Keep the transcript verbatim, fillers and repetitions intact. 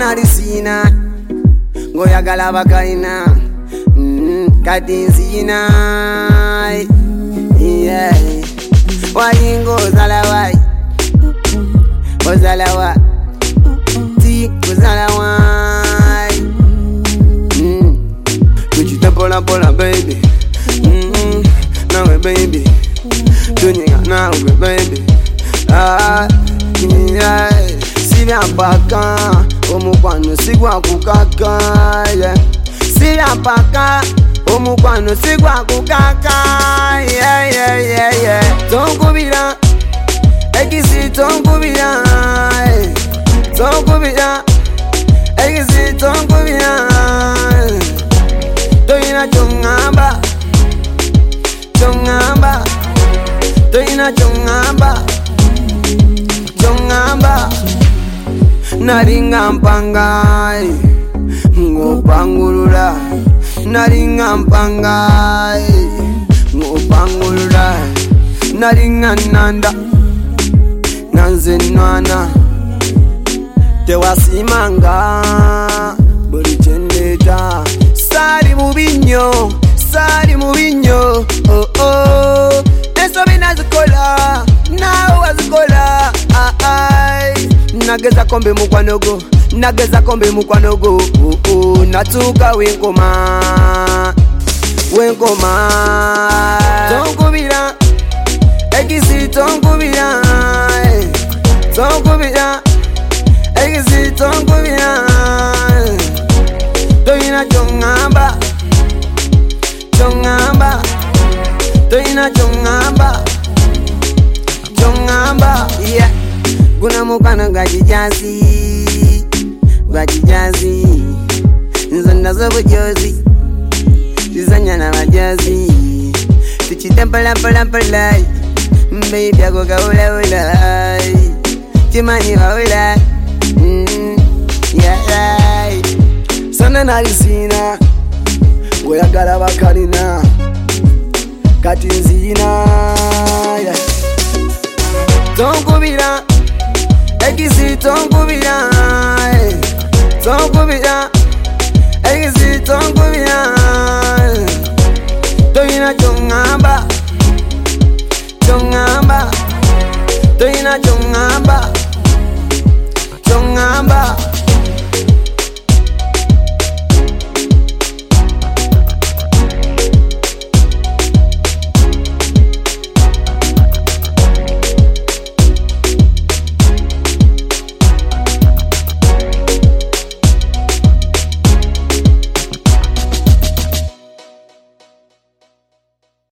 nalisina ngoyagala bakaina mm, kati nzina yeah. Wayingo ozalawa ozalawa ti ozalawa mm. Tujita pola pola baby mm, nawe baby tunyinga nawe baby ah, yeah. Sivya mpaka omukwano sigwa kukaka yeah. Sivya mpaka omukwano sigwa kukaka yeah, yeah, yeah, yeah. Tonkubira ekisi tonkubira tonkubira ekisi tonkubira toyina chongamba chongamba toyina chongamba chongamba naringa mpangai ngopangulula naringa mpangai ngopangulula naringa nanda nanze nwana tewasimanga buli chendeta sali mubinyo sali mubinyo oh oh eso binazikola nawe wazikola ah ai nageza kombe mukwanogo nageza kombe mukwanogo oh oh natuka wenkoma wenkoma tonkubira ekisi tonkubira tonkubira ekisi tonkubira toyina chongamba chongamba toyina chongamba chongamba yeah. Guna mukana gajijazi gajijazi nzonda zobujozi tizanya na majazi tuchitempala pala pala baby ago gaula ula chimani waula mm, yeah. Sana nalisina ngoyagala bakalina kati nzina yeah. Tonkubira ekisi tonkubira tonkubira